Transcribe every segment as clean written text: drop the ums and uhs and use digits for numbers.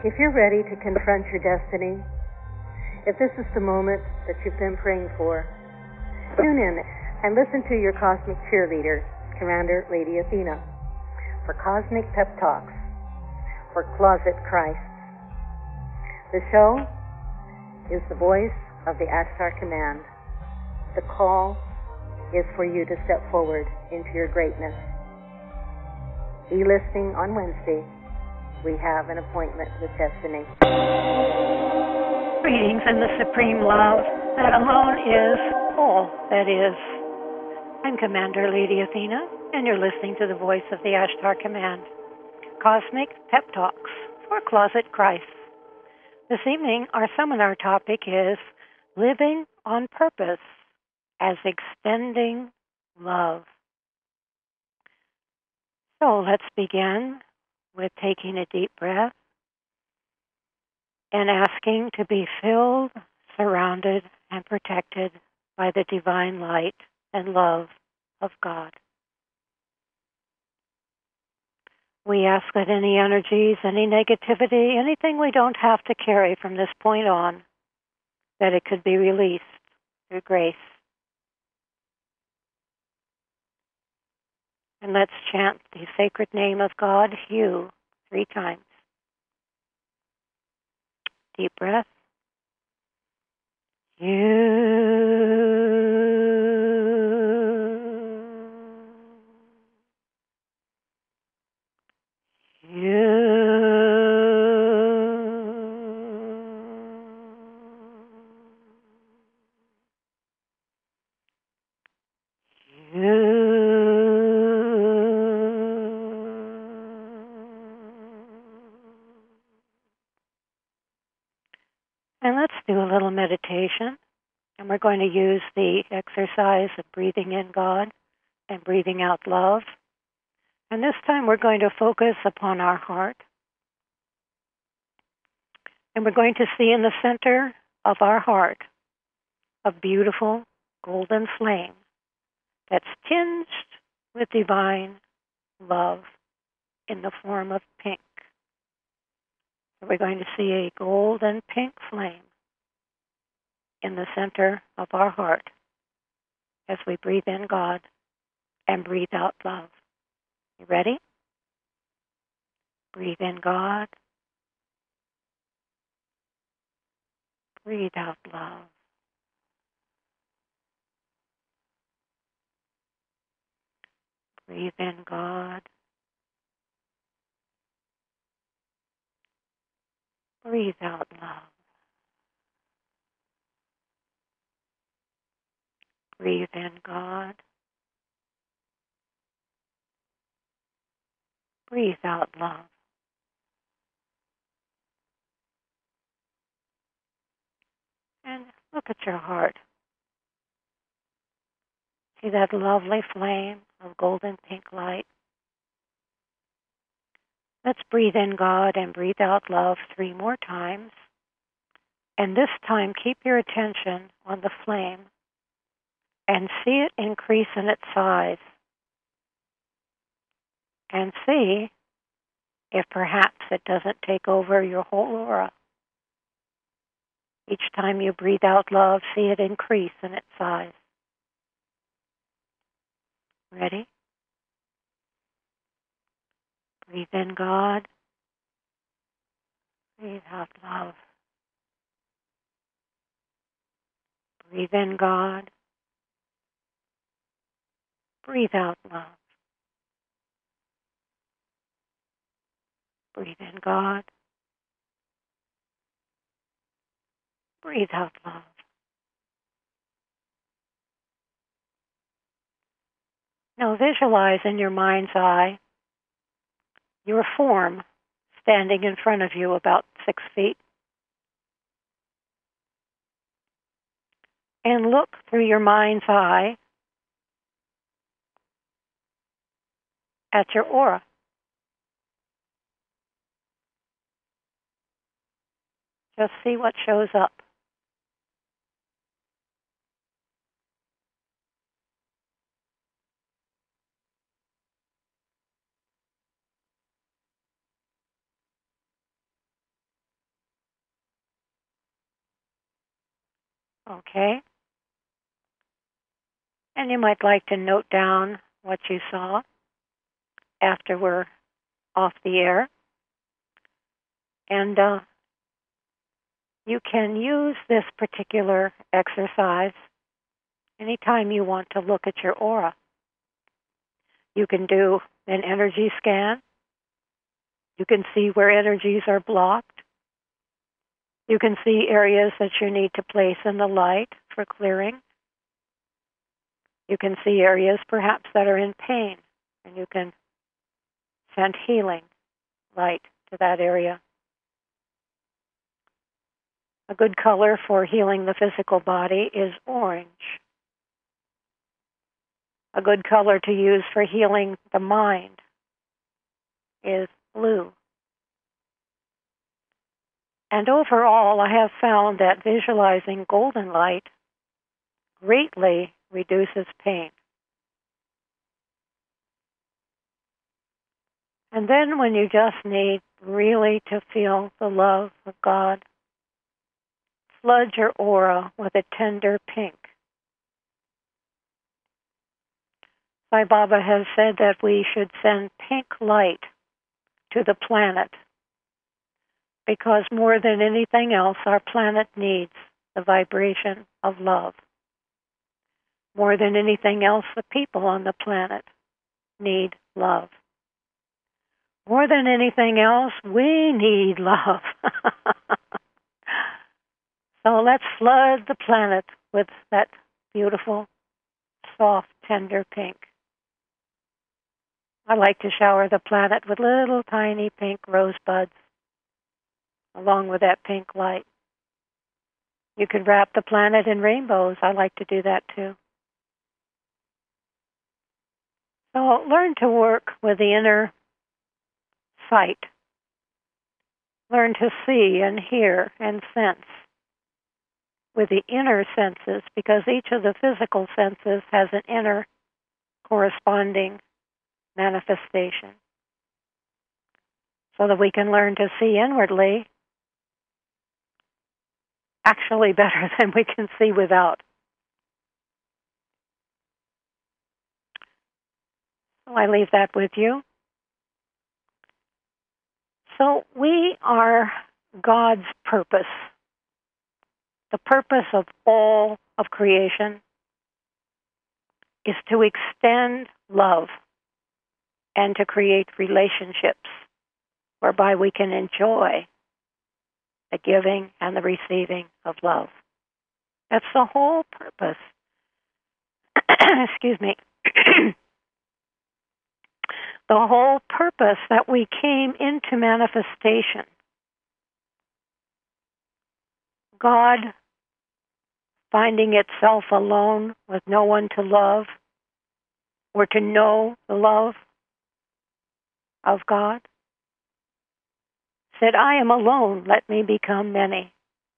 If you're ready to confront your destiny, if this is the moment that you've been praying for, tune in and listen to your cosmic cheerleader, Commander Lady Athena, for Cosmic Pep Talks for Closet Christ. The show is the voice of the Ashtar Command. The call is for you to step forward into your greatness. Be listening on Wednesday. We have an appointment with destiny. Greetings in the supreme love that alone is all that is. I'm Commander Lady Athena, and you're listening to the voice of the Ashtar Command. Cosmic Pep Talks for Closet Christ. This evening, our seminar topic is Living on Purpose as Extending Love. So let's begin with taking a deep breath and asking to be filled, surrounded, and protected by the divine light and love of God. We ask that any energies, any negativity, anything we don't have to carry from this point on, that it could be released through grace. And let's chant the sacred name of God, Hu, 3 times. Deep breath. And let's do a little meditation. And we're going to use the exercise of breathing in God and breathing out love. And this time we're going to focus upon our heart. And we're going to see in the center of our heart a beautiful golden flame that's tinged with divine love in the form of pink. So we're going to see a golden pink flame in the center of our heart as we breathe in God and breathe out love. You ready? Breathe in God. Breathe out love. Breathe in God. Breathe out love. Breathe in God. Breathe out love. And look at your heart. See that lovely flame of golden pink light? Let's breathe in God and breathe out love 3 more times. And this time, keep your attention on the flame and see it increase in its size. And see if perhaps it doesn't take over your whole aura. Each time you breathe out love, see it increase in its size. Ready? Breathe in God. Breathe out love. Breathe in God. Breathe out love. Breathe in God. Breathe out love. Now visualize in your mind's eye your form standing in front of you about 6 feet. And look through your mind's eye at your aura. Just see what shows up. Okay? And you might like to note down what you saw after we're off the air. And you can use this particular exercise anytime you want to look at your aura. You can do an energy scan. You can see where energies are blocked. You can see areas that you need to place in the light for clearing. You can see areas perhaps that are in pain, and you can send healing light to that area. A good color for healing the physical body is orange. A good color to use for healing the mind is blue. And overall, I have found that visualizing golden light greatly reduces pain. And then when you just need really to feel the love of God, flood your aura with a tender pink. Sai Baba has said that we should send pink light to the planet because more than anything else, our planet needs the vibration of love. More than anything else, the people on the planet need love. More than anything else, we need love. So let's flood the planet with that beautiful, soft, tender pink. I like to shower the planet with little tiny pink rosebuds along with that pink light. You could wrap the planet in rainbows. I like to do that too. So learn to work with the inner sight. Learn to see and hear and sense with the inner senses, because each of the physical senses has an inner corresponding manifestation. So that we can learn to see inwardly actually better than we can see without. So I leave that with you. So we are God's purpose. The purpose of all of creation is to extend love and to create relationships whereby we can enjoy the giving and the receiving of love. That's the whole purpose. Excuse me. The whole purpose that we came into manifestation. God finding itself alone with no one to love or to know the love of God, said, I am alone, let me become many.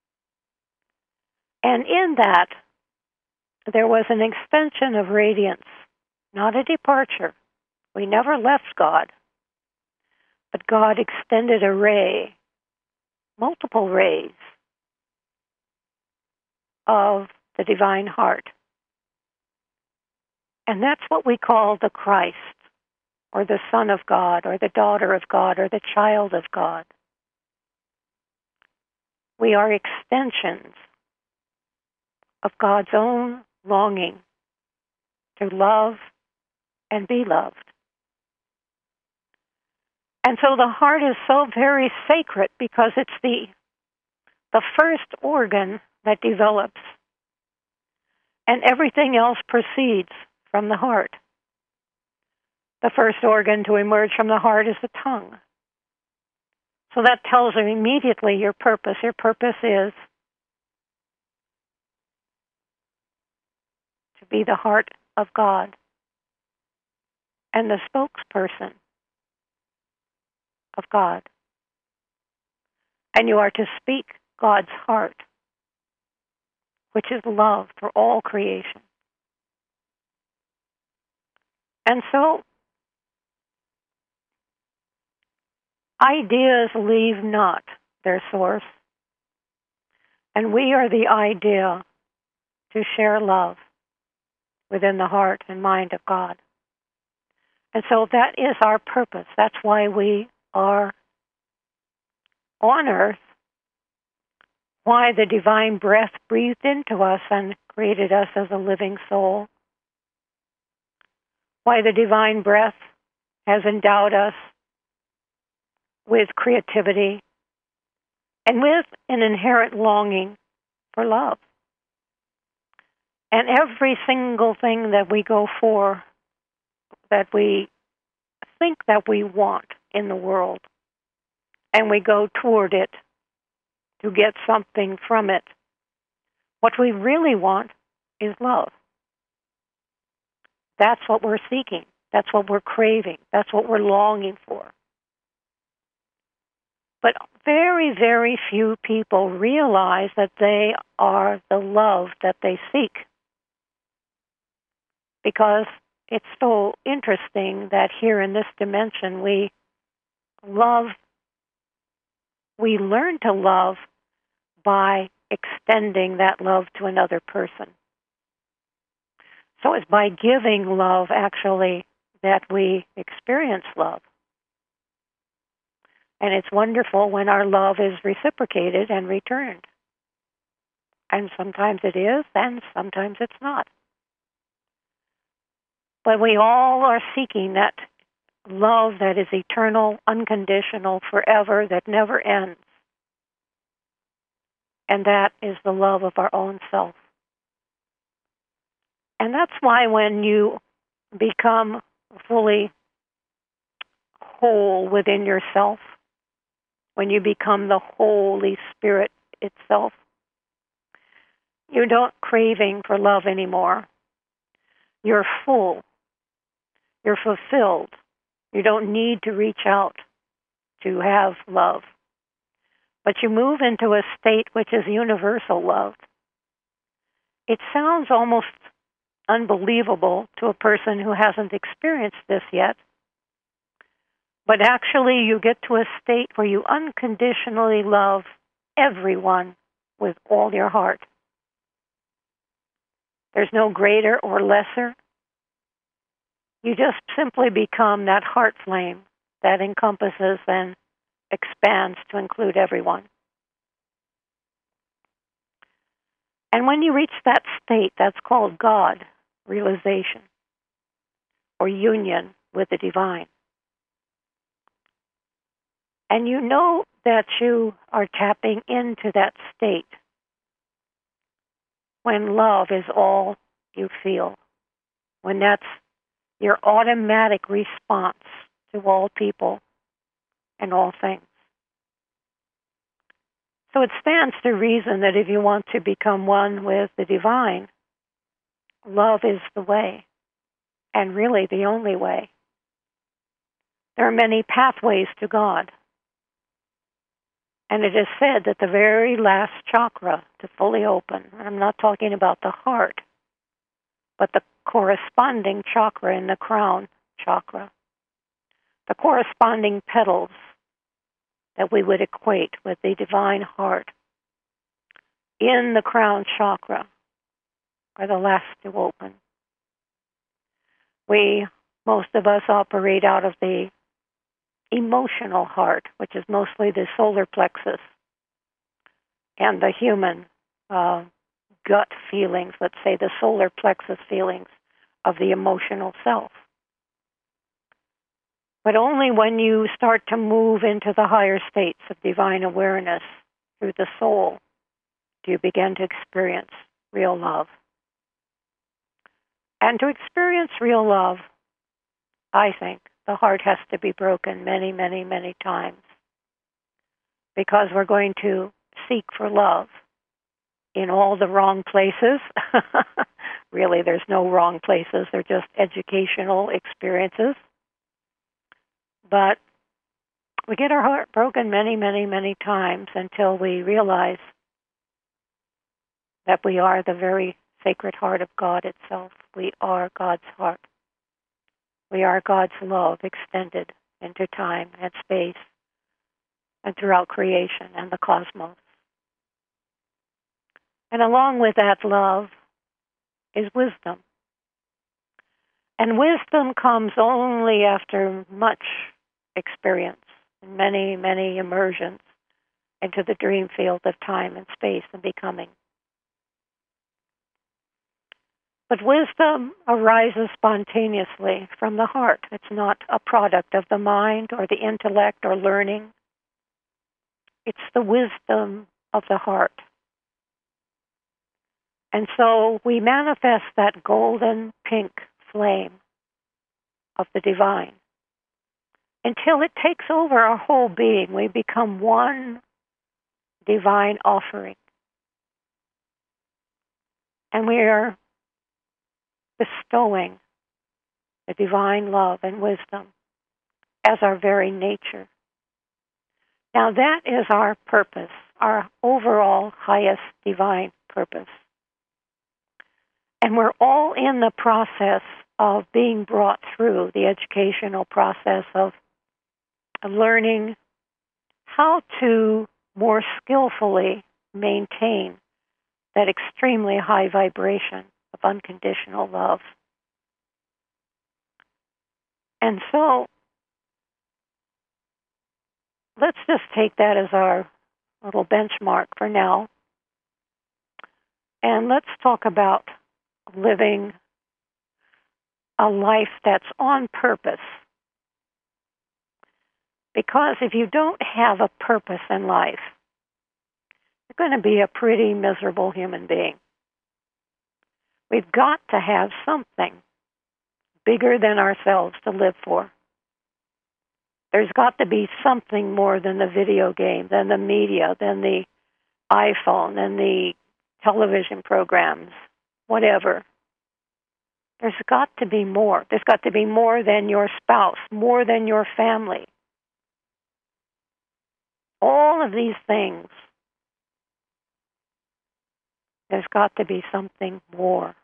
And in that, there was an extension of radiance, not a departure. We never left God, but God extended a ray, multiple rays of the divine heart. And that's what we call the Christ, or the Son of God, or the daughter of God, or the child of God. We are extensions of God's own longing to love and be loved. And so the heart is so very sacred because it's the first organ that develops, and everything else proceeds from the heart. The first organ to emerge from the heart is the tongue. So that tells you immediately your purpose. Your purpose is to be the heart of God and the spokesperson of God. And you are to speak God's heart, which is love for all creation. And so, ideas leave not their source. And we are the idea to share love within the heart and mind of God. And so that is our purpose. That's why we are on earth, why the divine breath breathed into us and created us as a living soul, why the divine breath has endowed us with creativity and with an inherent longing for love. And every single thing that we go for, that we think that we want in the world, and we go toward it to get something from it, what we really want is love. That's what we're seeking. That's what we're craving. That's what we're longing for. But very, very few people realize that they are the love that they seek. Because it's so interesting that here in this dimension we learn to love by extending that love to another person. So it's by giving love, actually, that we experience love. And it's wonderful when our love is reciprocated and returned. And sometimes it is, and sometimes it's not. But we all are seeking that love that is eternal, unconditional, forever, that never ends. And that is the love of our own self. And that's why when you become fully whole within yourself, when you become the Holy Spirit itself, you don't craving for love anymore. You're full. You're fulfilled. You don't need to reach out to have love. But you move into a state which is universal love. It sounds almost unbelievable to a person who hasn't experienced this yet. But actually, you get to a state where you unconditionally love everyone with all your heart. There's no greater or lesser. You just simply become that heart flame that encompasses and expands to include everyone. And when you reach that state, that's called God realization or union with the divine. And you know that you are tapping into that state when love is all you feel, when that's your automatic response to all people and all things. So it stands to reason that if you want to become one with the divine, love is the way, and really the only way. There are many pathways to God. And it is said that the very last chakra to fully open, I'm not talking about the heart, but the corresponding chakra in the crown chakra, the corresponding petals that we would equate with the divine heart in the crown chakra are the last to open. Most of us operate out of the emotional heart, which is mostly the solar plexus, and the human gut feelings, let's say the solar plexus feelings of the emotional self. But only when you start to move into the higher states of divine awareness through the soul do you begin to experience real love. And to experience real love, I think the heart has to be broken many, many, many times, because we're going to seek for love in all the wrong places. Really, there's no wrong places. They're just educational experiences. But we get our heart broken many, many, many times until we realize that we are the very sacred heart of God itself. We are God's heart. We are God's love extended into time and space and throughout creation and the cosmos. And along with that love is wisdom. And wisdom comes only after much experience, many, many immersions into the dream field of time and space and becoming. But wisdom arises spontaneously from the heart. It's not a product of the mind or the intellect or learning. It's the wisdom of the heart. And so we manifest that golden pink flame of the divine until it takes over our whole being. We become one divine offering. And we are bestowing the divine love and wisdom as our very nature. Now that is our purpose, our overall highest divine purpose. And we're all in the process of being brought through the educational process of learning how to more skillfully maintain that extremely high vibration of unconditional love. And so, let's just take that as our little benchmark for now. And let's talk about living a life that's on purpose. Because if you don't have a purpose in life, you're going to be a pretty miserable human being. We've got to have something bigger than ourselves to live for. There's got to be something more than the video game, than the media, than the iPhone, than the television programs, whatever. There's got to be more. There's got to be more than your spouse, more than your family. All of these things, there's got to be something more.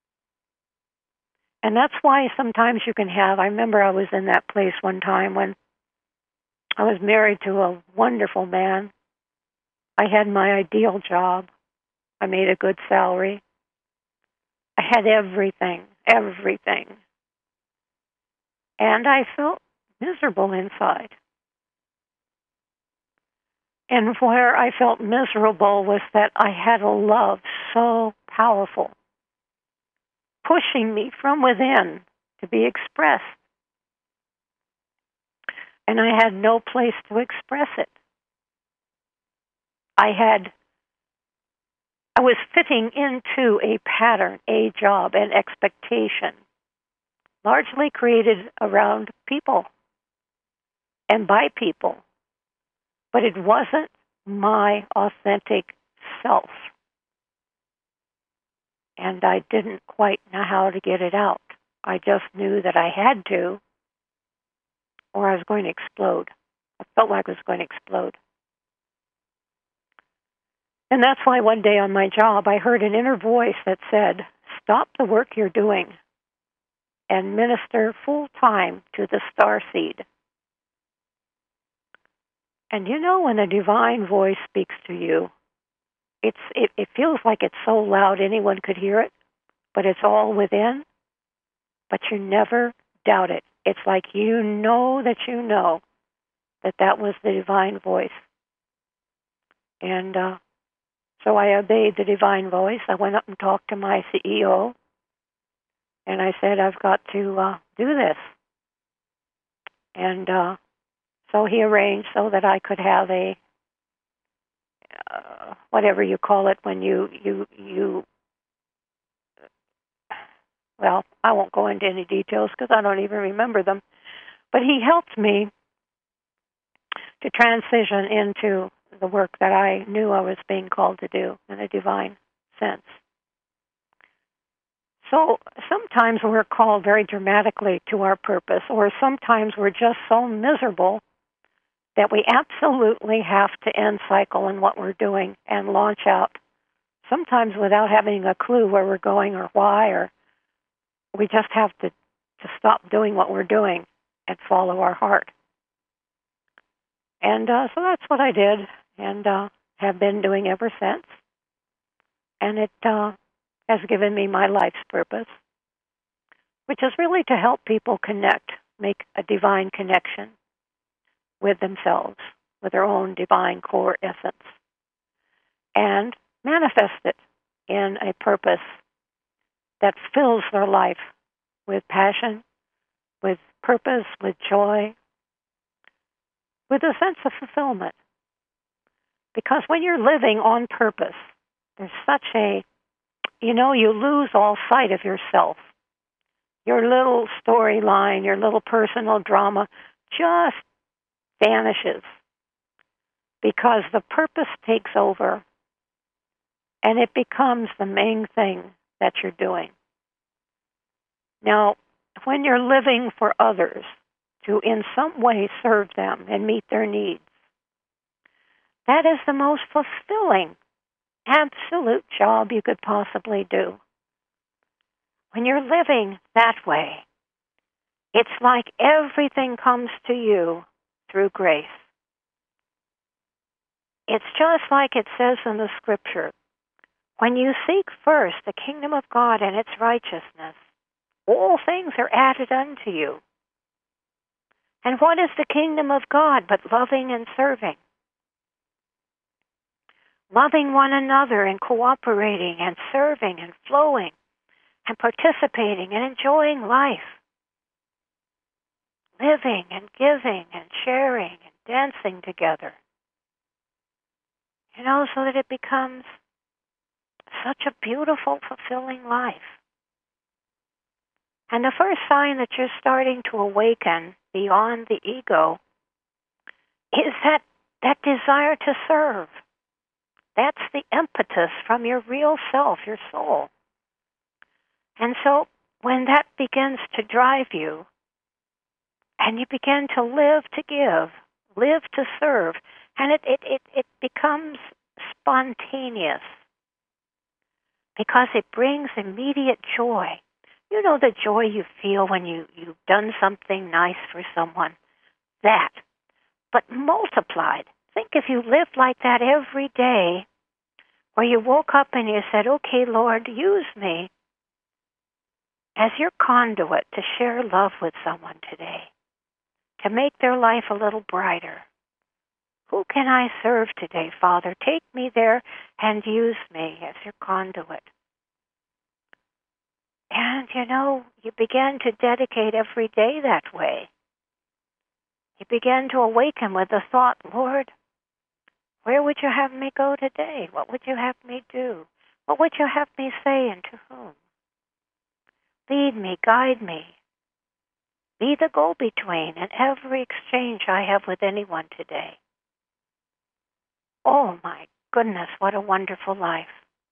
And that's why sometimes you can have, I remember I was in that place one time when I was married to a wonderful man. I had my ideal job. I made a good salary. I had everything. And I felt miserable inside. And where I felt miserable was that I had a love so powerful, pushing me from within to be expressed. And I had no place to express it. I was fitting into a pattern, a job, an expectation, largely created around people and by people. But it wasn't my authentic self. And I didn't quite know how to get it out. I just knew that I had to, or I was going to explode. I felt like I was going to explode. And that's why one day on my job, I heard an inner voice that said, stop the work you're doing and minister full time to the starseed. And you know when a divine voice speaks to you, it feels like it's so loud anyone could hear it, but it's all within, but you never doubt it. It's like you know that that was the divine voice. And so I obeyed the divine voice. I went up and talked to my CEO, and I said, I've got to do this. And so he arranged so that I could have a, whatever you call it when you, well, I won't go into any details because I don't even remember them. But he helped me to transition into the work that I knew I was being called to do in a divine sense. So sometimes we're called very dramatically to our purpose, or sometimes we're just so miserable that we absolutely have to end cycle in what we're doing and launch out, sometimes without having a clue where we're going or why, or we just have to stop doing what we're doing and follow our heart. And so that's what I did and have been doing ever since. And it has given me my life's purpose, which is really to help people connect, make a divine connection with themselves, with their own divine core essence, and manifest it in a purpose that fills their life with passion, with purpose, with joy, with a sense of fulfillment. Because when you're living on purpose, there's such you lose all sight of yourself. Your little storyline, your little personal drama just vanishes because the purpose takes over and it becomes the main thing that you're doing. Now, when you're living for others to in some way serve them and meet their needs, that is the most fulfilling, absolute job you could possibly do. When you're living that way, it's like everything comes to you through grace. It's just like it says in the scripture, when you seek first the kingdom of God and its righteousness, all things are added unto you. And what is the kingdom of God but loving and serving? Loving one another and cooperating and serving and flowing and participating and enjoying life. Living and giving and sharing and dancing together. So that it becomes such a beautiful, fulfilling life. And the first sign that you're starting to awaken beyond the ego is that desire to serve. That's the impetus from your real self, your soul. And so when that begins to drive you, and you begin to live to give, live to serve, and it becomes spontaneous because it brings immediate joy. You know the joy you feel when you've done something nice for someone? That. But multiplied. Think if you lived like that every day, where you woke up and you said, okay, Lord, use me as your conduit to share love with someone today, to make their life a little brighter. Who can I serve today, Father? Take me there and use me as your conduit. And, you begin to dedicate every day that way. You begin to awaken with the thought, Lord, where would you have me go today? What would you have me do? What would you have me say and to whom? Lead me, guide me. Be the go-between in every exchange I have with anyone today. Oh, my goodness, what a wonderful life.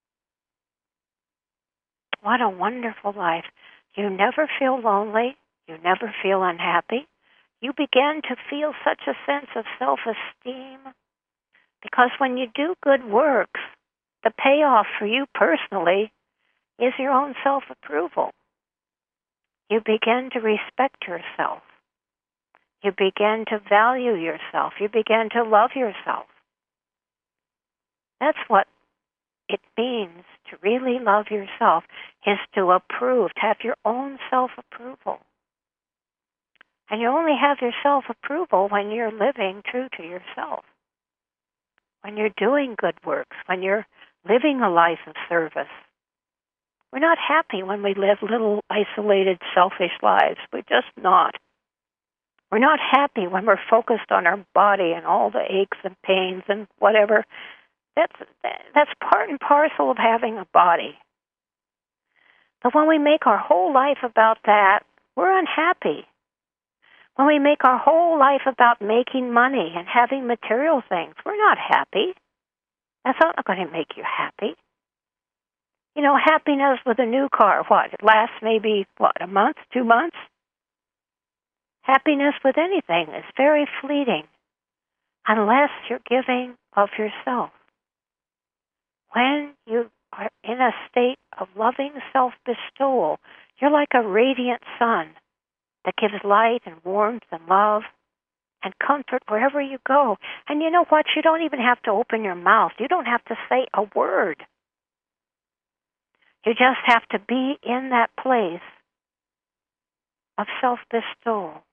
What a wonderful life. You never feel lonely. You never feel unhappy. You begin to feel such a sense of self-esteem because when you do good works, the payoff for you personally is your own self-approval. You begin to respect yourself. You begin to value yourself. You begin to love yourself. That's what it means to really love yourself, is to approve, to have your own self-approval. And you only have your self-approval when you're living true to yourself, when you're doing good works, when you're living a life of service. We're not happy when we live little isolated, selfish lives. We're just not. We're not happy when we're focused on our body and all the aches and pains and whatever. That's part and parcel of having a body. But when we make our whole life about that, we're unhappy. When we make our whole life about making money and having material things, we're not happy. That's not going to make you happy. Happiness with a new car, what? It lasts maybe, a month, 2 months? Happiness with anything is very fleeting unless you're giving of yourself. When you are in a state of loving self-bestowal, you're like a radiant sun that gives light and warmth and love and comfort wherever you go. And you know what? You don't even have to open your mouth. You don't have to say a word. You just have to be in that place of self-bestowal,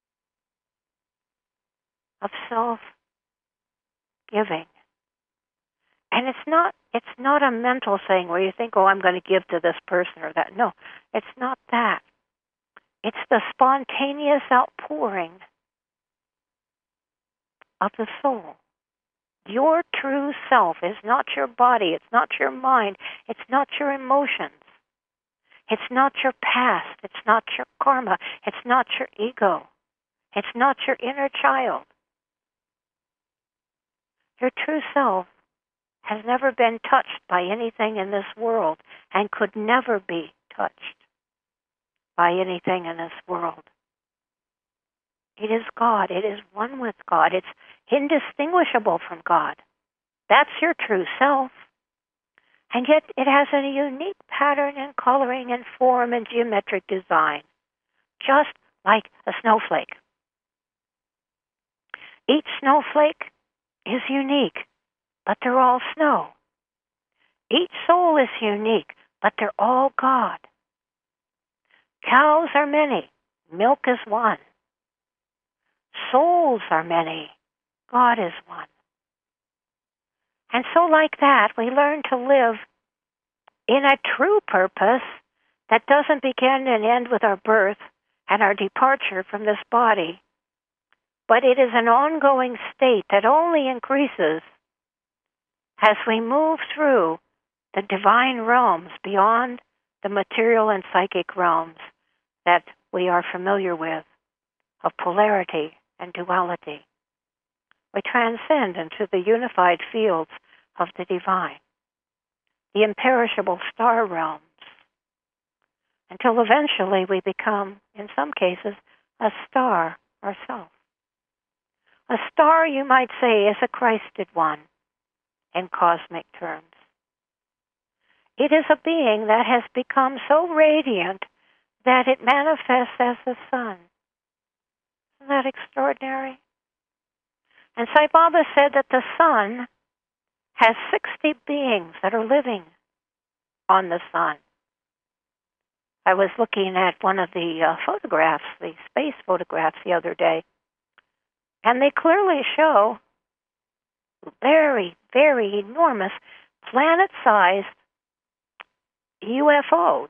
of self-giving. And it's not a mental thing where you think, oh, I'm going to give to this person or that. No, it's not that. It's the spontaneous outpouring of the soul. Your true self is not your body. It's not your mind. It's not your emotions. It's not your past. It's not your karma. It's not your ego. It's not your inner child. Your true self has never been touched by anything in this world and could never be touched by anything in this world. It is God. It is one with God. It's indistinguishable from God. That's your true self. And yet it has a unique pattern and coloring and form and geometric design, just like a snowflake. Each snowflake is unique, but they're all snow. Each soul is unique, but they're all God. Cows are many, milk is one. Souls are many, God is one. And so like that, we learn to live in a true purpose that doesn't begin and end with our birth and our departure from this body, but it is an ongoing state that only increases as we move through the divine realms beyond the material and psychic realms that we are familiar with, of polarity and duality. We transcend into the unified fields of the divine, the imperishable star realms, until eventually we become, in some cases, a star ourselves. A star, you might say, is a Christed one in cosmic terms. It is a being that has become so radiant that it manifests as the sun. Isn't that extraordinary? And Sai Baba said that the sun has 60 beings that are living on the sun. I was looking at one of the photographs, the space photographs the other day, and they clearly show very, very enormous planet-sized UFOs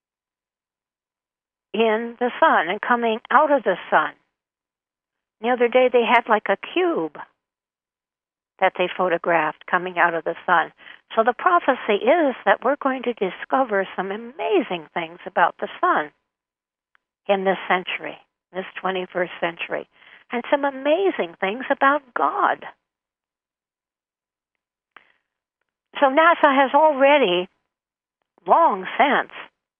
in the sun and coming out of the sun. The other day they had like a cube that they photographed coming out of the sun. So the prophecy is that we're going to discover some amazing things about the sun in this century, this 21st century, and some amazing things about God. So NASA has already, long since,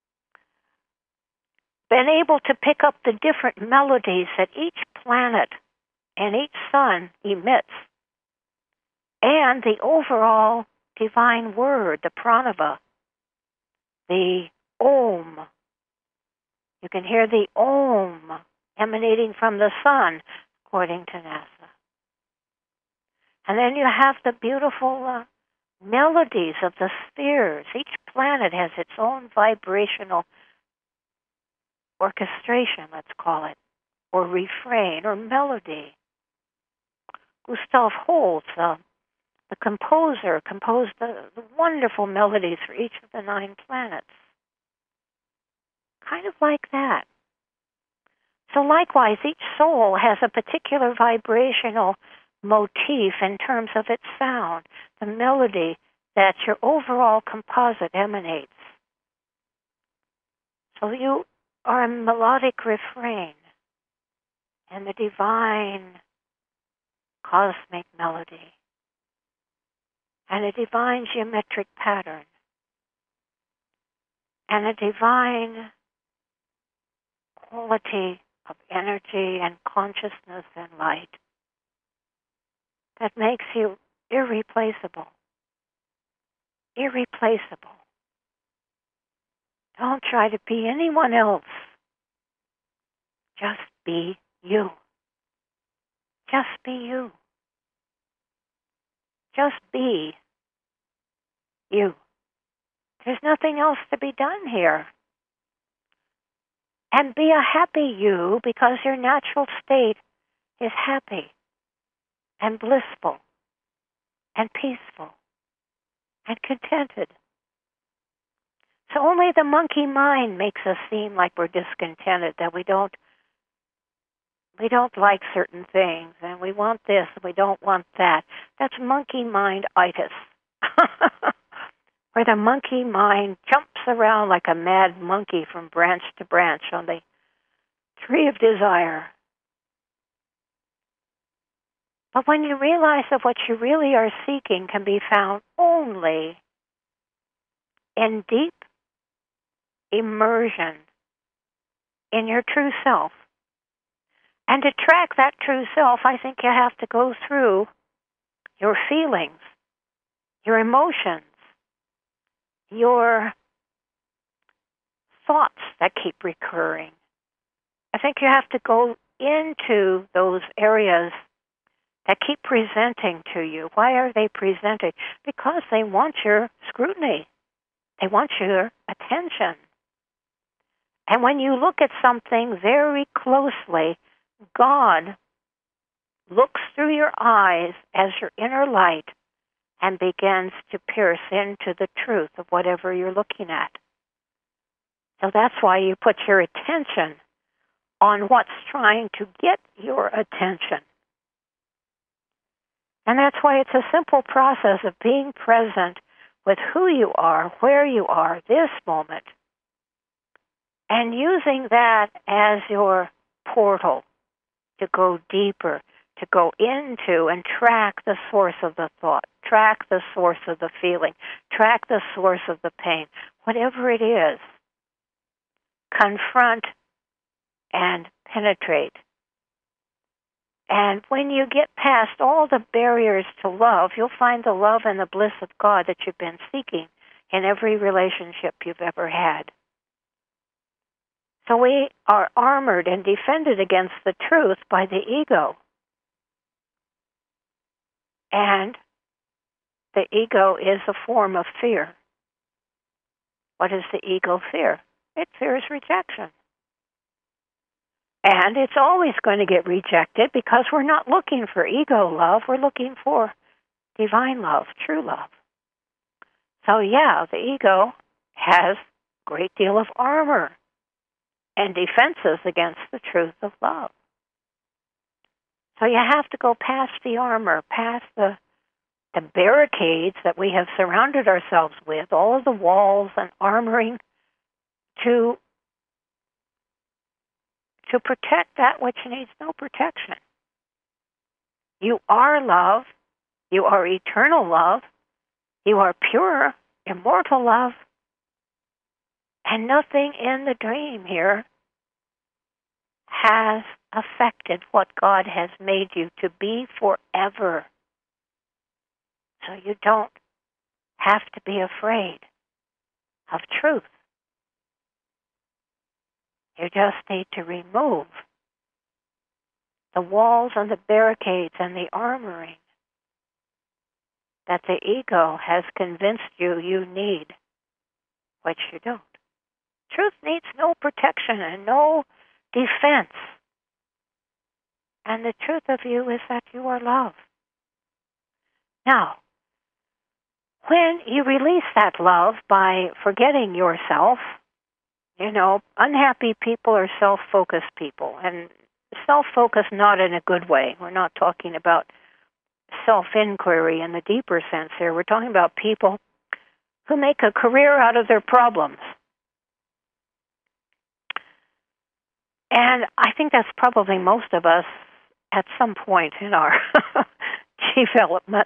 been able to pick up the different melodies that each planet and each sun emits, and the overall divine word, the pranava, the Om. You can hear the Om emanating from the sun, according to NASA. And then you have the beautiful melodies of the spheres. Each planet has its own vibrational orchestration, let's call it, or refrain, or melody. Gustav Holst, the composer, composed the wonderful melodies for each of the 9 planets. Kind of like that. So likewise, each soul has a particular vibrational motif in terms of its sound, the melody that your overall composite emanates. So you are a melodic refrain and the divine cosmic melody and a divine geometric pattern and a divine quality of energy and consciousness and light that makes you irreplaceable. Irreplaceable. Don't try to be anyone else. Just be you. Just be you. Just be you. There's nothing else to be done here. And be a happy you, because your natural state is happy and blissful and peaceful and contented. So only the monkey mind makes us seem like we're discontented, that we don't like certain things, and we want this, and we don't want that. That's monkey mind-itis, where the monkey mind jumps around like a mad monkey from branch to branch on the tree of desire. But when you realize that what you really are seeking can be found only in deep immersion in your true self, and to track that true self, I think you have to go through your feelings, your emotions, your thoughts that keep recurring. I think you have to go into those areas that keep presenting to you. Why are they presenting? Because they want your scrutiny. They want your attention. And when you look at something very closely, God looks through your eyes as your inner light and begins to pierce into the truth of whatever you're looking at. So that's why you put your attention on what's trying to get your attention. And that's why it's a simple process of being present with who you are, where you are, this moment, and using that as your portal to go deeper, to go into and track the source of the thought, track the source of the feeling, track the source of the pain, whatever it is. Confront and penetrate. And when you get past all the barriers to love, you'll find the love and the bliss of God that you've been seeking in every relationship you've ever had. So we are armored and defended against the truth by the ego. And the ego is a form of fear. What does the ego fear? It fears rejection. And it's always going to get rejected because we're not looking for ego love. We're looking for divine love, true love. So yeah, the ego has a great deal of armor and defenses against the truth of love. So you have to go past the armor, past the barricades that we have surrounded ourselves with, all of the walls and armoring to protect that which needs no protection. You are love. You are eternal love. You are pure, immortal love. And nothing in the dream here has affected what God has made you to be forever. So you don't have to be afraid of truth. You just need to remove the walls and the barricades and the armoring that the ego has convinced you need, which you don't. Truth needs no protection and no defense. And the truth of you is that you are love. Now, when you release that love by forgetting yourself, unhappy people are self-focused people. And self-focused not in a good way. We're not talking about self-inquiry in the deeper sense here. We're talking about people who make a career out of their problems. And I think that's probably most of us at some point in our development.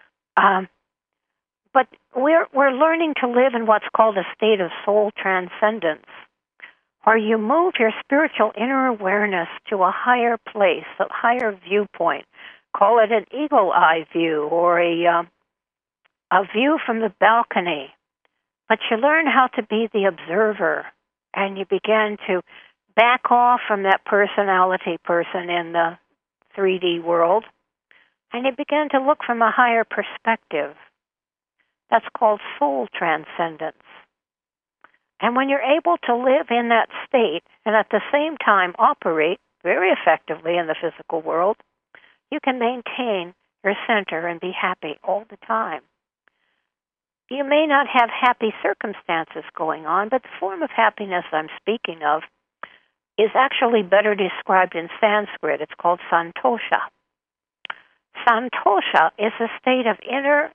But we're learning to live in what's called a state of soul transcendence, where you move your spiritual inner awareness to a higher place, a higher viewpoint. Call it an eagle eye view or a view from the balcony. But you learn how to be the observer, and you begin to back off from that personality person in the 3D world, and you begin to look from a higher perspective. That's called soul transcendence. And when you're able to live in that state and at the same time operate very effectively in the physical world, you can maintain your center and be happy all the time. You may not have happy circumstances going on, but the form of happiness I'm speaking of is actually better described in Sanskrit. It's called santosha. Santosha is a state of inner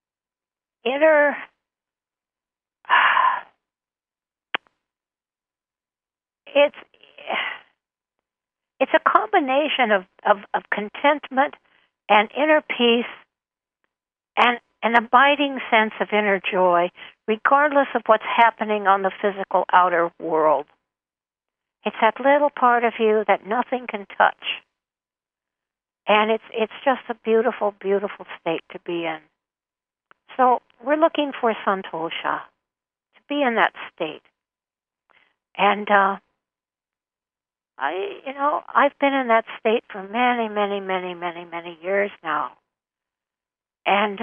it's a combination of contentment and inner peace and an abiding sense of inner joy, regardless of what's happening on the physical outer world. It's that little part of you that nothing can touch. And it's just a beautiful, beautiful state to be in. So we're looking for santosha, to be in that state. And I've been in that state for many, many, many, many, many years now. And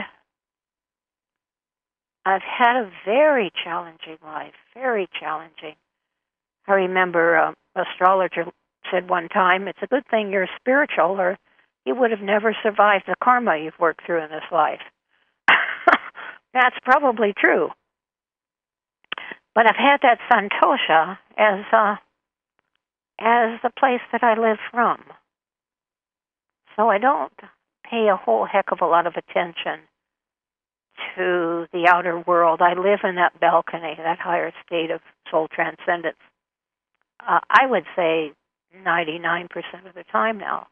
I've had a very challenging life, very challenging. I remember an astrologer said one time, it's a good thing you're spiritual or you would have never survived the karma you've worked through in this life. That's probably true. But I've had that santosha as the place that I live from. So I don't pay a whole heck of a lot of attention to the outer world. I live in that balcony, that higher state of soul transcendence. I would say 99% of the time now.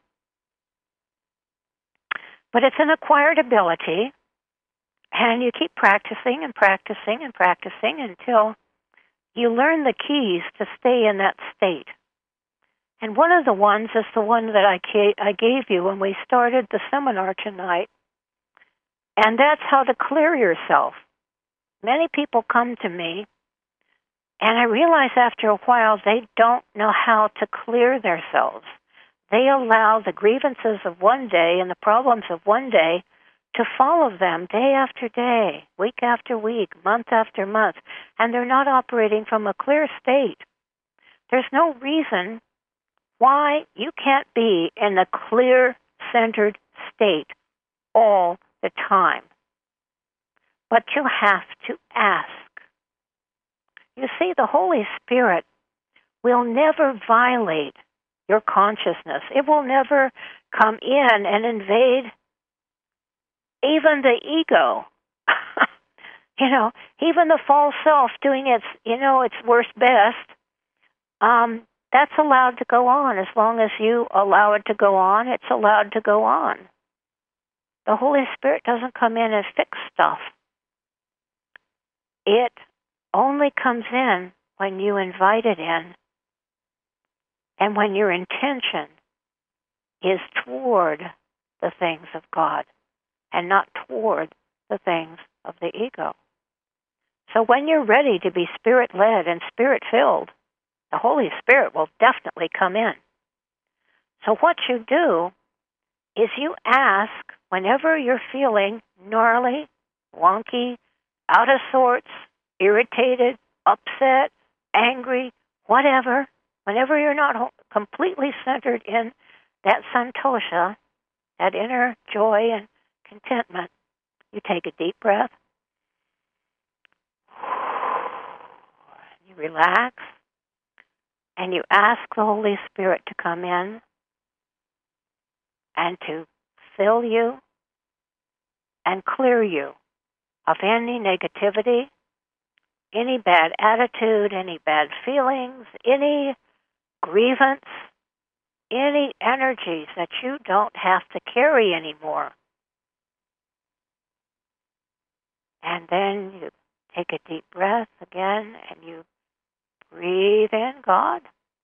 But it's an acquired ability, and you keep practicing and practicing and practicing until you learn the keys to stay in that state. And one of the ones is the one that I gave you when we started the seminar tonight, and that's how to clear yourself. Many people come to me, and I realize after a while they don't know how to clear themselves. They allow the grievances of one day and the problems of one day to follow them day after day, week after week, month after month, and they're not operating from a clear state. There's no reason why you can't be in a clear, centered state all the time. But you have to ask. You see, the Holy Spirit will never violate your consciousness. It will never come in and invade even the ego. Even the false self doing its worst best. That's allowed to go on. As long as you allow it to go on, it's allowed to go on. The Holy Spirit doesn't come in and fix stuff. It only comes in when you invite it in and when your intention is toward the things of God and not toward the things of the ego. So when you're ready to be Spirit-led and Spirit-filled, the Holy Spirit will definitely come in. So what you do is you ask whenever you're feeling gnarly, wonky, out of sorts, irritated, upset, angry, whatever, whenever you're not completely centered in that santosha, that inner joy and contentment, you take a deep breath, you relax, and you ask the Holy Spirit to come in and to fill you and clear you of any negativity, any bad attitude, any bad feelings, any grievance, any energies that you don't have to carry anymore. And then you take a deep breath again and you breathe in God.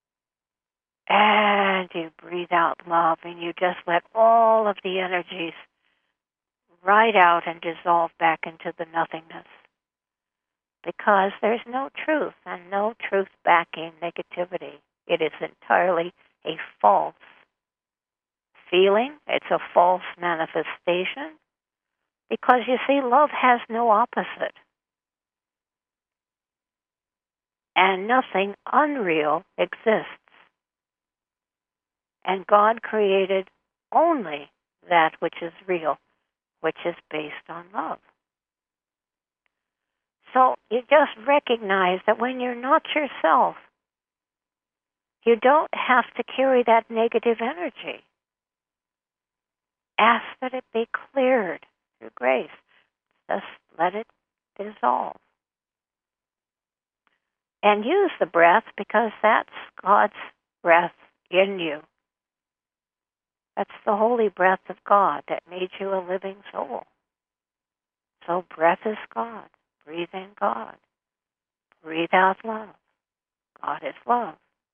And you breathe out love, and you just let all of the energies ride out and dissolve back into the nothingness. Because there's no truth, and no truth backing negativity. It is entirely a false feeling. It's a false manifestation. Because you see, love has no opposite. and nothing unreal exists. And God created only that which is real, which is based on love. So you just recognize that when you're not yourself, you don't have to carry that negative energy. Ask that it be cleared through grace. Just let it dissolve. And use the breath, because that's God's breath in you. That's the holy breath of God that made you a living soul. So breath is God. Breathe in God. Breathe out love. God is love.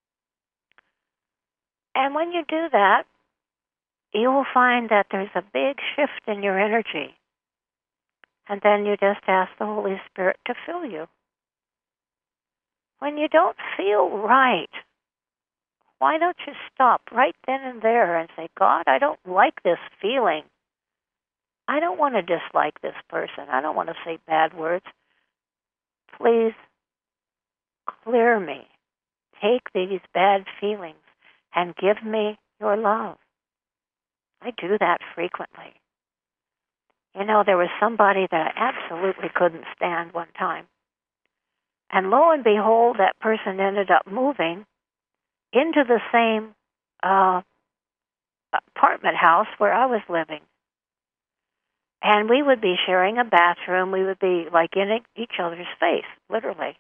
And when you do that, you will find that there's a big shift in your energy. And then you just ask the Holy Spirit to fill you. When you don't feel right, why don't you stop right then and there and say, God, I don't like this feeling. I don't want to dislike this person. I don't want to say bad words. Please clear me. Take these bad feelings and give me your love. I do that frequently. You know, there was somebody that I absolutely couldn't stand one time. And lo and behold, that person ended up moving into the same apartment house where I was living. And we would be sharing a bathroom. We would be like in each other's face, literally.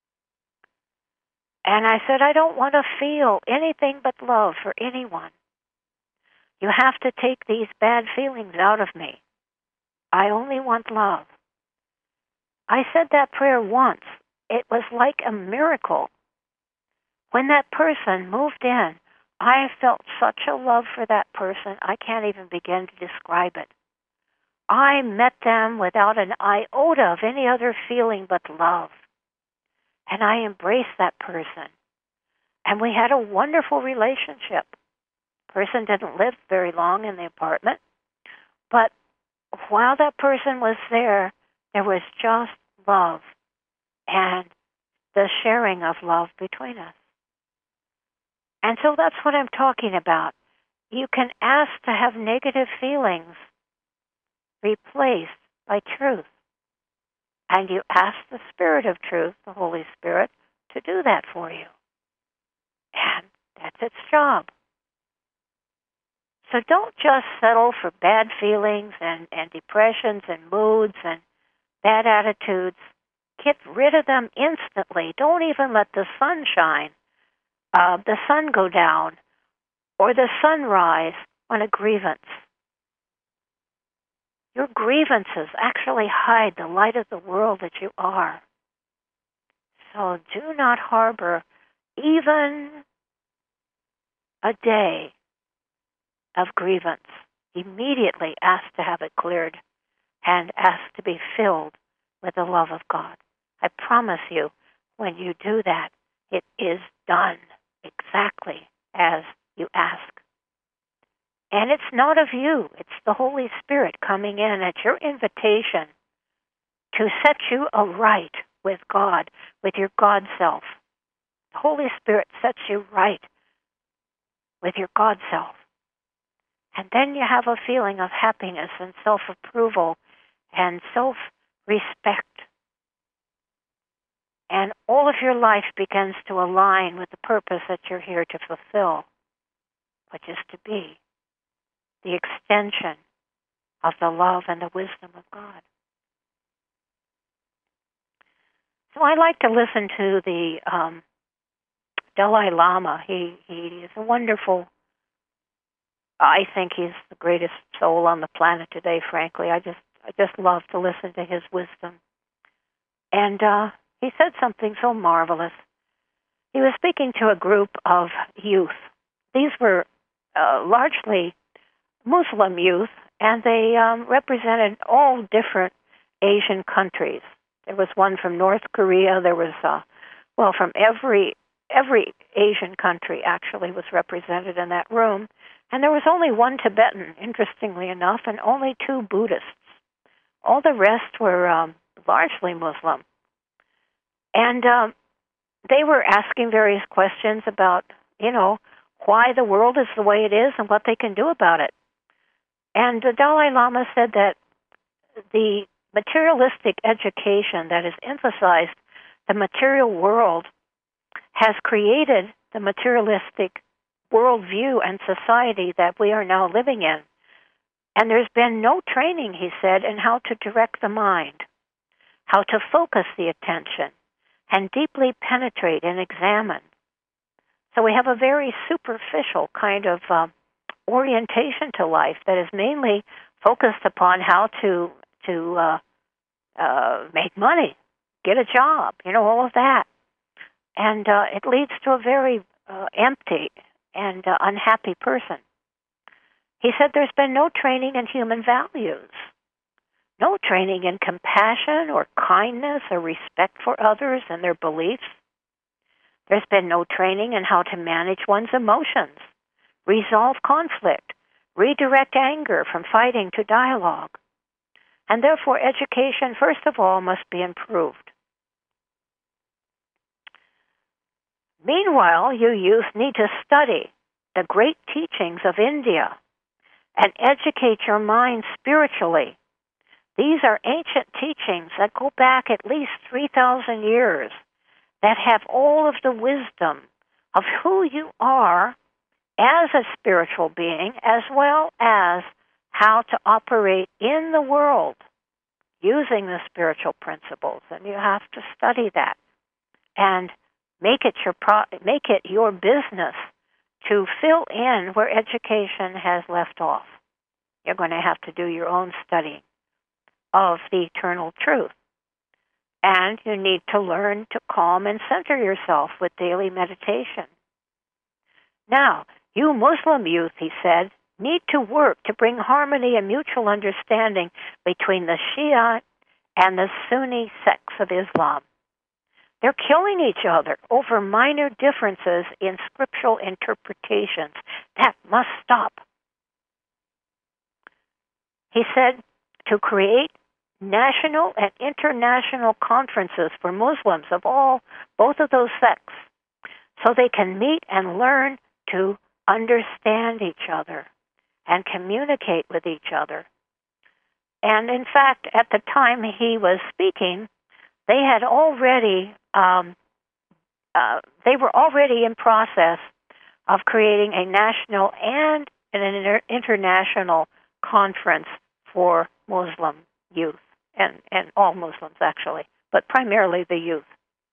And I said, I don't want to feel anything but love for anyone. You have to take these bad feelings out of me. I only want love. I said that prayer once. It was like a miracle. When that person moved in, I felt such a love for that person, I can't even begin to describe it. I met them without an iota of any other feeling but love. And I embraced that person. And we had a wonderful relationship. The person didn't live very long in the apartment. But while that person was there was just love and the sharing of love between us. And so that's what I'm talking about. You can ask to have negative feelings replaced by truth. And you ask the Spirit of Truth, the Holy Spirit, to do that for you. And that's its job. So don't just settle for bad feelings and depressions and moods and bad attitudes. Get rid of them instantly. Don't even let the sun shine, the sun go down, or the sun rise on a grievance. Your grievances actually hide the light of the world that you are. So do not harbor even a day of grievance. Immediately ask to have it cleared and ask to be filled with the love of God. I promise you, when you do that, it is done exactly as you ask. And it's not of you. It's the Holy Spirit coming in at your invitation to set you aright with God, with your God self. The Holy Spirit sets you right with your God self. And then you have a feeling of happiness and self-approval and self-respect. And all of your life begins to align with the purpose that you're here to fulfill, which is to be the extension of the love and the wisdom of God. So I like to listen to the Dalai Lama. He is a wonderful, I think he's the greatest soul on the planet today, frankly. I just love to listen to his wisdom. And he said something so marvelous. He was speaking to a group of youth. These were largely Muslim youth, and they represented all different Asian countries. There was one from North Korea. There was, from every Asian country actually was represented in that room. And there was only one Tibetan, interestingly enough, and only two Buddhists. All the rest were largely Muslim. And they were asking various questions about, why the world is the way it is and what they can do about it. And the Dalai Lama said that the materialistic education that has emphasized the material world has created the materialistic worldview and society that we are now living in. And there's been no training, he said, in how to direct the mind, how to focus the attention, and deeply penetrate and examine. So we have a very superficial kind of orientation to life that is mainly focused upon how to make money, get a job, all of that. And it leads to a very empty and unhappy person. He said there's been no training in human values, no training in compassion or kindness or respect for others and their beliefs. There's been no training in how to manage one's emotions, resolve conflict, redirect anger from fighting to dialogue. And therefore, education, first of all, must be improved. Meanwhile, you youth need to study the great teachings of India and educate your mind spiritually. These are ancient teachings that go back at least 3,000 years that have all of the wisdom of who you are as a spiritual being, as well as how to operate in the world using the spiritual principles. And you have to study that and make it your business to fill in where education has left off. You're going to have to do your own studying of the eternal truth. And you need to learn to calm and center yourself with daily meditation. Now, you Muslim youth, he said, need to work to bring harmony and mutual understanding between the Shia and the Sunni sects of Islam. They're killing each other over minor differences in scriptural interpretations. That must stop. He said to create national and international conferences for Muslims of both of those sects, so they can meet and learn to understand each other and communicate with each other. And in fact, at the time he was speaking, they had already they were already in process of creating a national and an international conference for Muslim youth, and all Muslims actually, but primarily the youth.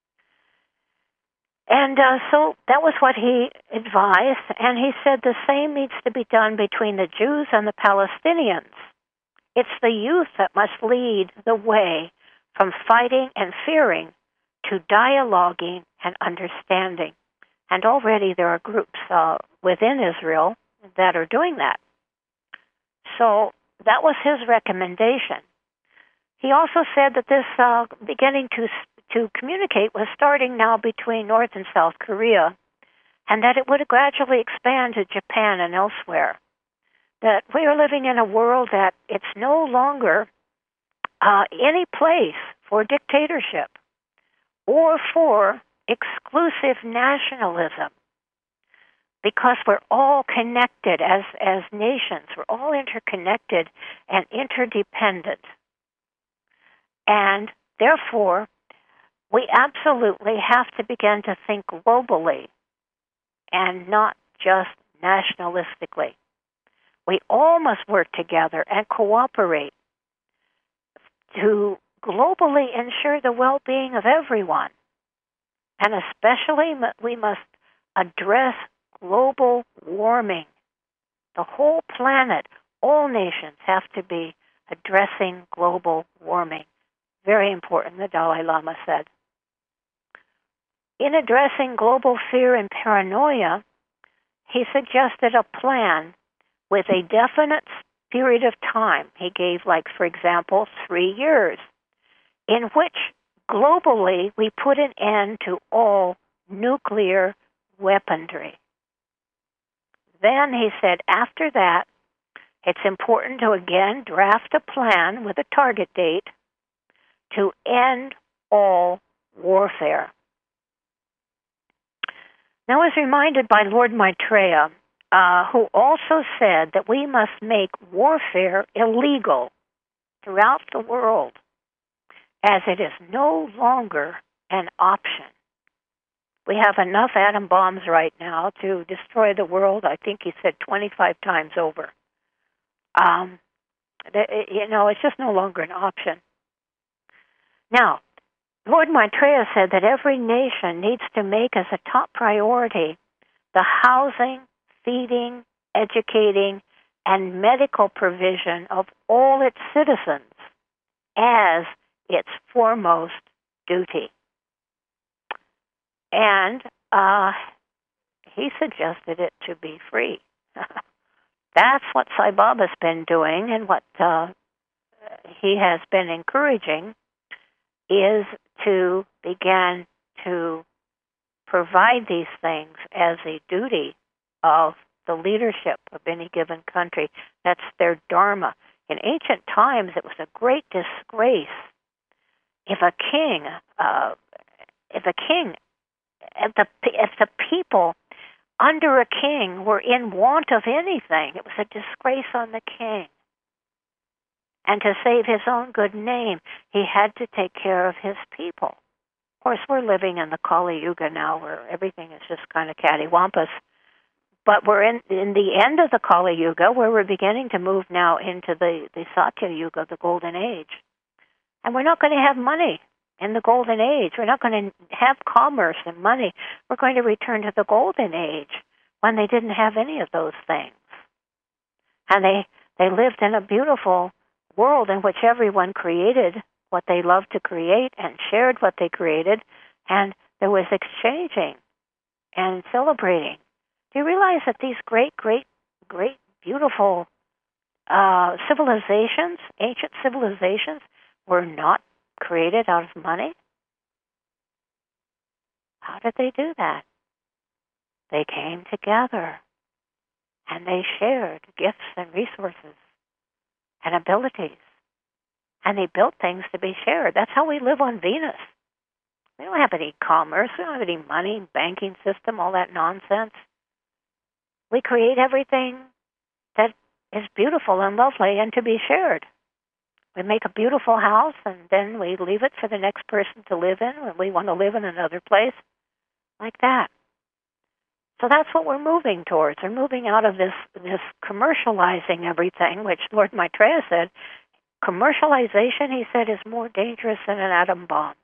And so that was what he advised, and he said the same needs to be done between the Jews and the Palestinians. It's the youth that must lead the way from fighting and fearing to dialoguing and understanding. And already there are groups within Israel that are doing that. So that was his recommendation. He also said that this beginning to communicate was starting now between North and South Korea, and that it would gradually expand to Japan and elsewhere. That we are living in a world that it's no longer any place for dictatorship or for exclusive nationalism, because we're all connected as nations. We're all interconnected and interdependent. And therefore, we absolutely have to begin to think globally and not just nationalistically. We all must work together and cooperate to globally ensure the well-being of everyone. And especially, we must address global warming. The whole planet, all nations have to be addressing global warming. Very important, the Dalai Lama said. In addressing global fear and paranoia, he suggested a plan with a definite period of time. He gave, for example, 3 years, in which globally we put an end to all nuclear weaponry. Then he said after that, it's important to again draft a plan with a target date to end all warfare. I was reminded by Lord Maitreya, who also said that we must make warfare illegal throughout the world, as it is no longer an option. We have enough atom bombs right now to destroy the world, I think he said 25 times over. It's just no longer an option. Now, Lord Maitreya said that every nation needs to make as a top priority the housing, feeding, educating, and medical provision of all its citizens as its foremost duty. And he suggested it to be free. That's what Sai Baba's been doing, and what he has been encouraging is to begin to provide these things as a duty of the leadership of any given country. That's their dharma. In ancient times, it was a great disgrace if the people under a king were in want of anything. It was a disgrace on the king. And to save his own good name, he had to take care of his people. Of course, we're living in the Kali Yuga now, where everything is just kind of cattywampus. But we're in the end of the Kali Yuga, where we're beginning to move now into the Satya Yuga, the Golden Age. And we're not going to have money in the Golden Age. We're not going to have commerce and money. We're going to return to the Golden Age, when they didn't have any of those things. And they lived in a beautiful world in which everyone created what they loved to create and shared what they created, and there was exchanging and celebrating. Do you realize that these great, beautiful civilizations, ancient civilizations, were not created out of money? How did they do that? They came together and they shared gifts and resources and abilities. And they built things to be shared. That's how we live on Venus. We don't have any commerce. We don't have any money, banking system, all that nonsense. We create everything that is beautiful and lovely and to be shared. We make a beautiful house, and then we leave it for the next person to live in when we want to live in another place, like that. So that's what we're moving towards. We're moving out of this commercializing everything, which Lord Maitreya said, commercialization, he said, is more dangerous than an atom bomb.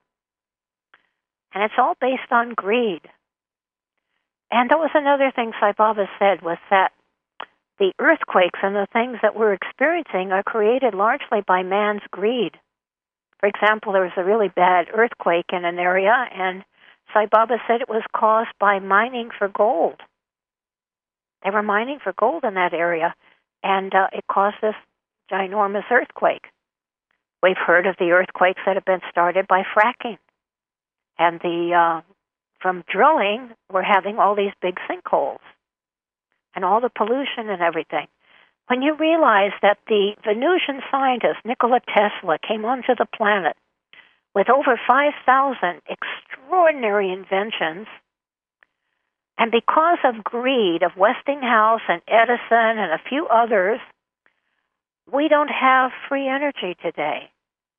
And it's all based on greed. And that was another thing Sai Baba said, was that the earthquakes and the things that we're experiencing are created largely by man's greed. For example, there was a really bad earthquake in an area, and Sai Baba said it was caused by mining for gold. They were mining for gold in that area, and it caused this ginormous earthquake. We've heard of the earthquakes that have been started by fracking. And from drilling, we're having all these big sinkholes and all the pollution and everything. When you realize that the Venusian scientist Nikola Tesla came onto the planet with over 5,000 extraordinary inventions, and because of greed of Westinghouse and Edison and a few others, we don't have free energy today.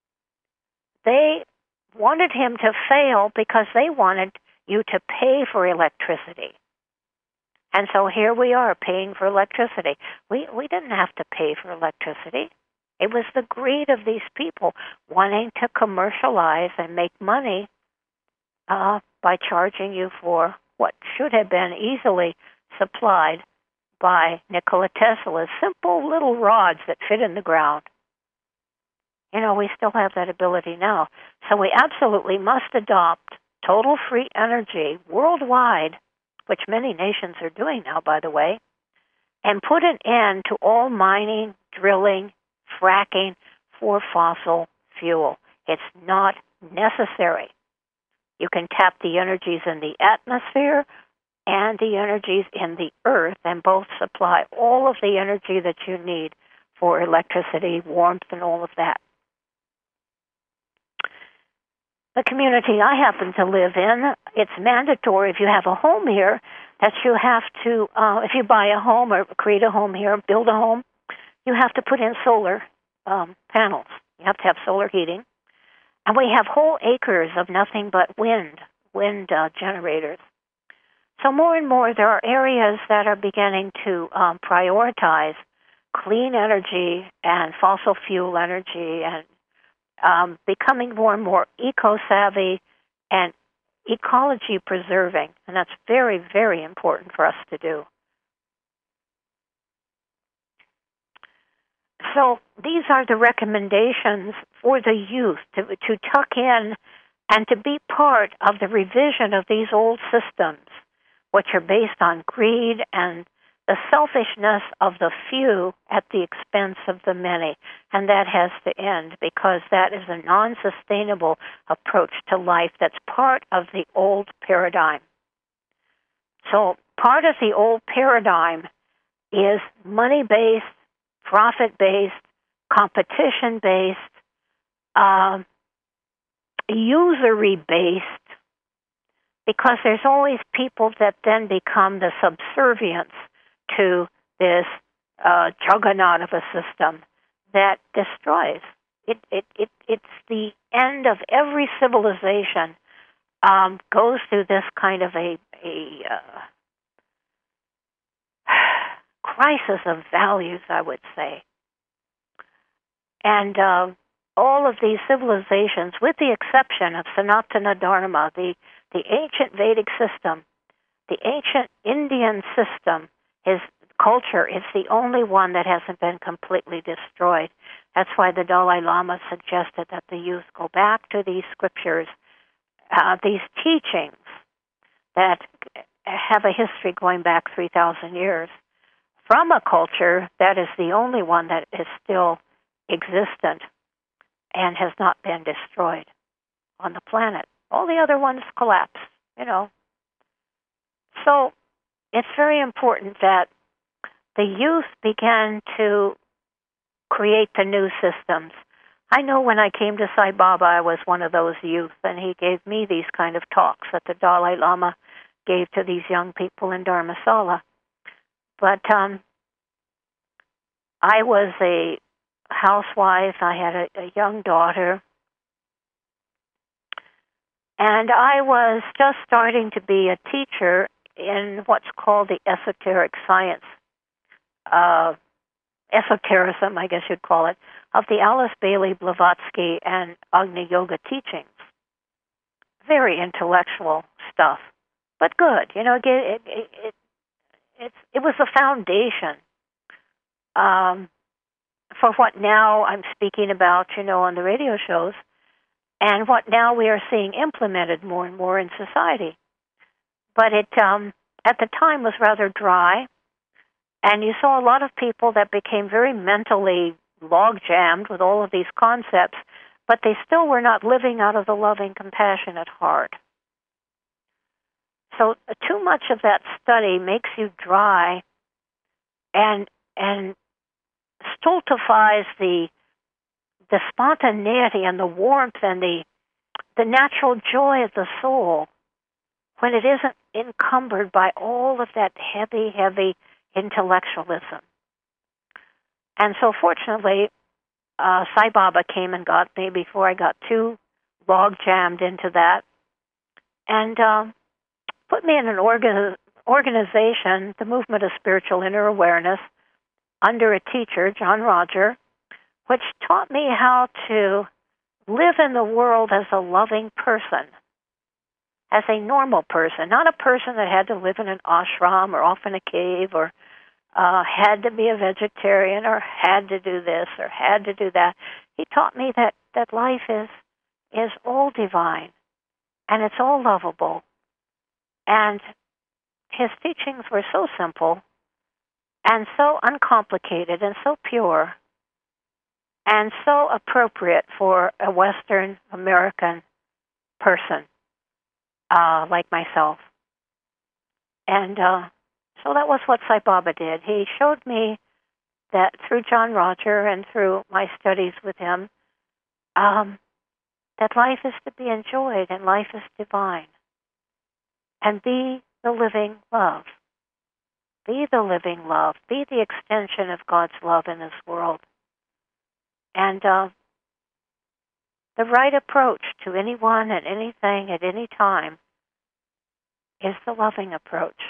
They wanted him to fail because they wanted you to pay for electricity. And so here we are paying for electricity. We didn't have to pay for electricity. It was the greed of these people wanting to commercialize and make money by charging you for what should have been easily supplied by Nikola Tesla's simple little rods that fit in the ground. You know, we still have that ability now. So we absolutely must adopt total free energy worldwide, which many nations are doing now, by the way, and put an end to all mining, drilling, fracking for fossil fuel. It's not necessary. You can tap the energies in the atmosphere and the energies in the earth, and both supply all of the energy that you need for electricity, warmth, and all of that. the community I happen to live in, it's mandatory if you have a home here that you have to, if you buy a home or create a home here, build a home, you have to put in solar panels. You have to have solar heating. And we have whole acres of nothing but wind generators. So more and more there are areas that are beginning to prioritize clean energy and fossil fuel energy and becoming more and more eco-savvy and ecology preserving. And that's very, very important for us to do. So these are the recommendations for the youth to tuck in and to be part of the revision of these old systems, which are based on greed and the selfishness of the few at the expense of the many. And that has to end, because that is a non-sustainable approach to life that's part of the old paradigm. So part of the old paradigm is money-based, profit-based, competition-based, usury-based, because there's always people that then become the subservience to this juggernaut of a system that destroys. It's the end of every civilization. Goes through this kind of a crisis of values, I would say. And all of these civilizations, with the exception of Sanatana Dharma, the ancient Vedic system, the ancient Indian system, his culture is the only one that hasn't been completely destroyed. That's why the Dalai Lama suggested that the youth go back to these scriptures, these teachings that have a history going back 3,000 years, from a culture that is the only one that is still existent and has not been destroyed on the planet. All the other ones collapsed, So it's very important that the youth began to create the new systems. I know when I came to Sai Baba, I was one of those youth, and he gave me these kind of talks that the Dalai Lama gave to these young people in Dharamsala. But I was a housewife. I had a young daughter. And I was just starting to be a teacher in what's called the esoteric science, esotericism, I guess you'd call it, of the Alice Bailey Blavatsky and Agni Yoga teachings. Very intellectual stuff, but good. It was the foundation for what now I'm speaking about, on the radio shows, and what now we are seeing implemented more and more in society. But it, at the time, was rather dry, and you saw a lot of people that became very mentally log-jammed with all of these concepts, but they still were not living out of the loving, compassionate heart. So too much of that study makes you dry and stultifies the spontaneity and the warmth and the natural joy of the soul when it isn't encumbered by all of that heavy, heavy intellectualism. And so fortunately, Sai Baba came and got me before I got too log-jammed into that, and put me in an organization, the Movement of Spiritual Inner Awareness, under a teacher, John Roger, which taught me how to live in the world as a loving person, as a normal person, not a person that had to live in an ashram or off in a cave or had to be a vegetarian or had to do this or had to do that. He taught me that life is all divine and it's all lovable. And his teachings were so simple and so uncomplicated and so pure and so appropriate for a Western American person like myself. And so that was what Sai Baba did. He showed me that through John Roger and through my studies with him, that life is to be enjoyed and life is divine. And be the living love. Be the living love. Be the extension of God's love in this world. And the right approach to anyone and anything at any time is the loving approach.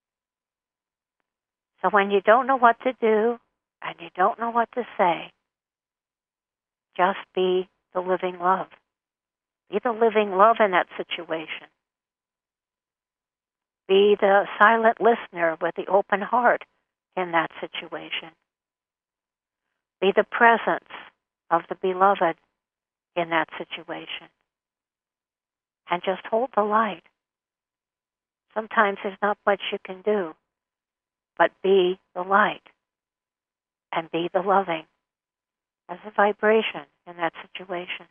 So when you don't know what to do and you don't know what to say, just be the living love. Be the living love in that situation. Be the silent listener with the open heart in that situation. Be the presence of the beloved in that situation. And just hold the light. Sometimes there's not much you can do, but be the light and be the loving as a vibration in that situation.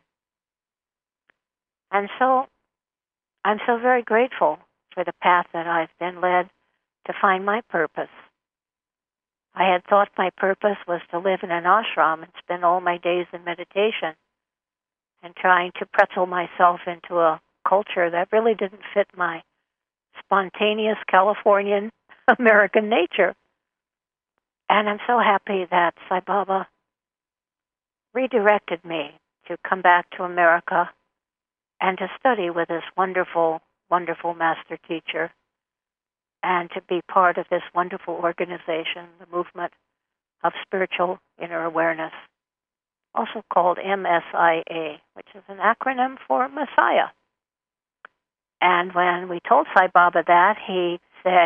And so I'm so very grateful for the path that I've been led to find my purpose. I had thought my purpose was to live in an ashram and spend all my days in meditation and trying to pretzel myself into a culture that really didn't fit my spontaneous Californian American nature. And I'm so happy that Sai Baba redirected me to come back to America and to study with this wonderful, wonderful master teacher and to be part of this wonderful organization, the Movement of Spiritual Inner Awareness, also called MSIA, which is an acronym for Messiah. And when we told Sai Baba that, he said,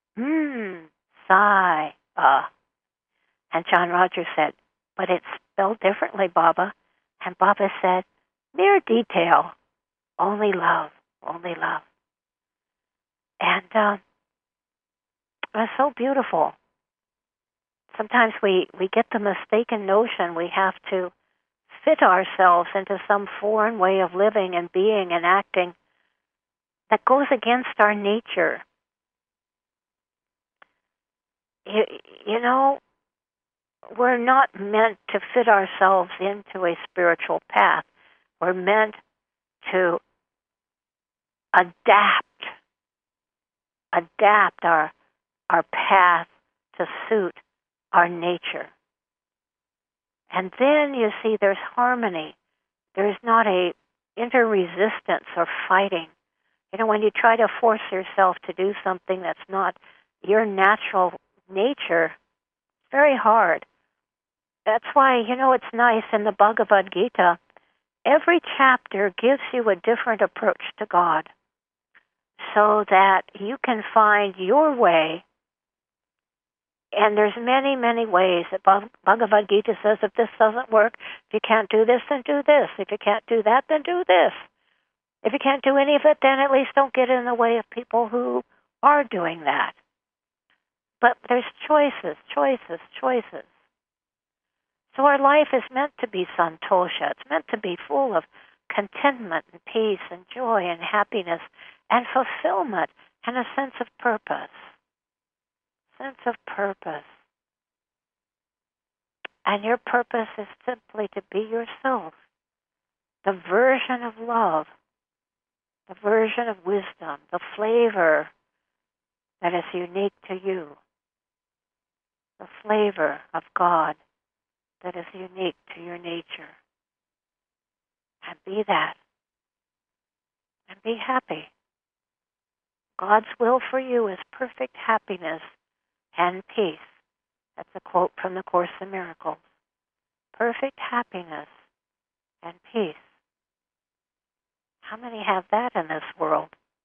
Sai. And John Rogers said, but it's spelled differently, Baba. And Baba said, mere detail, only love, only love. And it was so beautiful. Sometimes we get the mistaken notion we have to fit ourselves into some foreign way of living and being and acting that goes against our nature. You know, we're not meant to fit ourselves into a spiritual path. We're meant to adapt our path to suit our nature. And then you see there's harmony. There's not a inter-resistance or fighting. You know, when you try to force yourself to do something that's not your natural nature, it's very hard. That's why, you know, it's nice in the Bhagavad Gita, every chapter gives you a different approach to God so that you can find your way. And there's many, many ways that Bhagavad Gita says, if this doesn't work, if you can't do this, then do this. If you can't do that, then do this. If you can't do any of it, then at least don't get in the way of people who are doing that. But there's choices, choices, choices. So our life is meant to be santosha. It's meant to be full of contentment and peace and joy and happiness and fulfillment and a sense of purpose. Sense of purpose. And your purpose is simply to be yourself, the version of love, the version of wisdom, the flavor that is unique to you, the flavor of God that is unique to your nature. And be that. And be happy. God's will for you is perfect happiness and peace. That's a quote from the Course in Miracles. Perfect happiness and peace. How many have that in this world?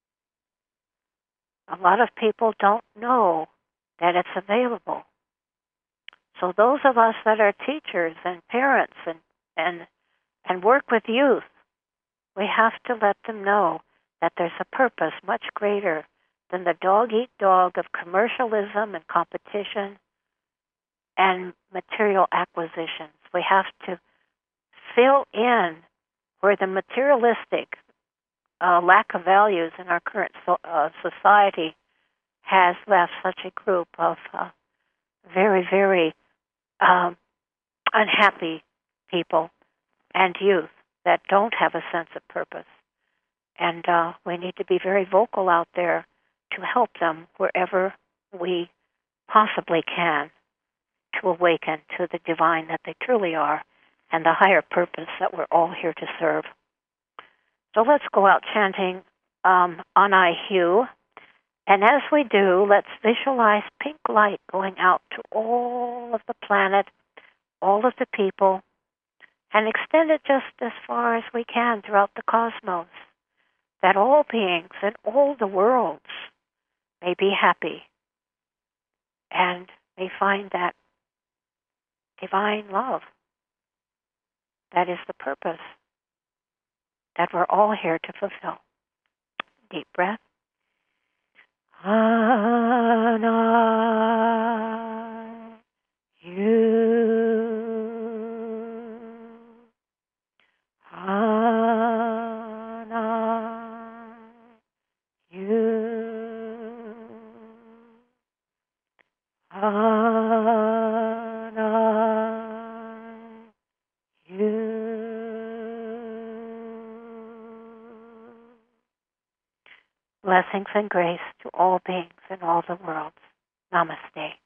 A lot of people don't know that it's available. So those of us that are teachers and parents and work with youth, we have to let them know that there's a purpose much greater than the dog-eat-dog of commercialism and competition and material acquisitions. We have to fill in where the materialistic lack of values in our current society has left such a group of very, very unhappy people and youth that don't have a sense of purpose. And we need to be very vocal out there to help them wherever we possibly can to awaken to the divine that they truly are and the higher purpose that we're all here to serve. So let's go out chanting Anai Hu. And as we do, let's visualize pink light going out to all of the planet, all of the people, and extend it just as far as we can throughout the cosmos, that all beings in all the worlds may be happy and may find that divine love. That is the purpose that we're all here to fulfill. Deep breath. Anai Hu. Anai Hu. Anai Hu. Blessings and grace to all beings in all the worlds. Namaste.